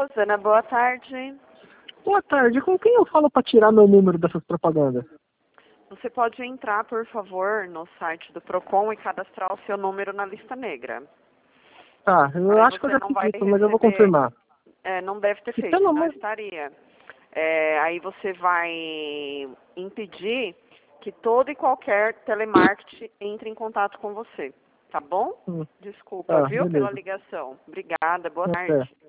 Rosana, boa tarde. Boa tarde, com quem eu falo para tirar meu número dessas propagandas? Você pode entrar, por favor, no site do Procon e cadastrar o seu número na lista negra. Tá, eu acho que eu já fiz isso, mas eu vou confirmar. Não deve ter feito, pelo não amor... estaria. Aí você vai impedir que todo e qualquer telemarketing entre em contato com você, tá bom? Desculpa, Tá, viu, beleza. pela ligação. Obrigada, boa Até. tarde.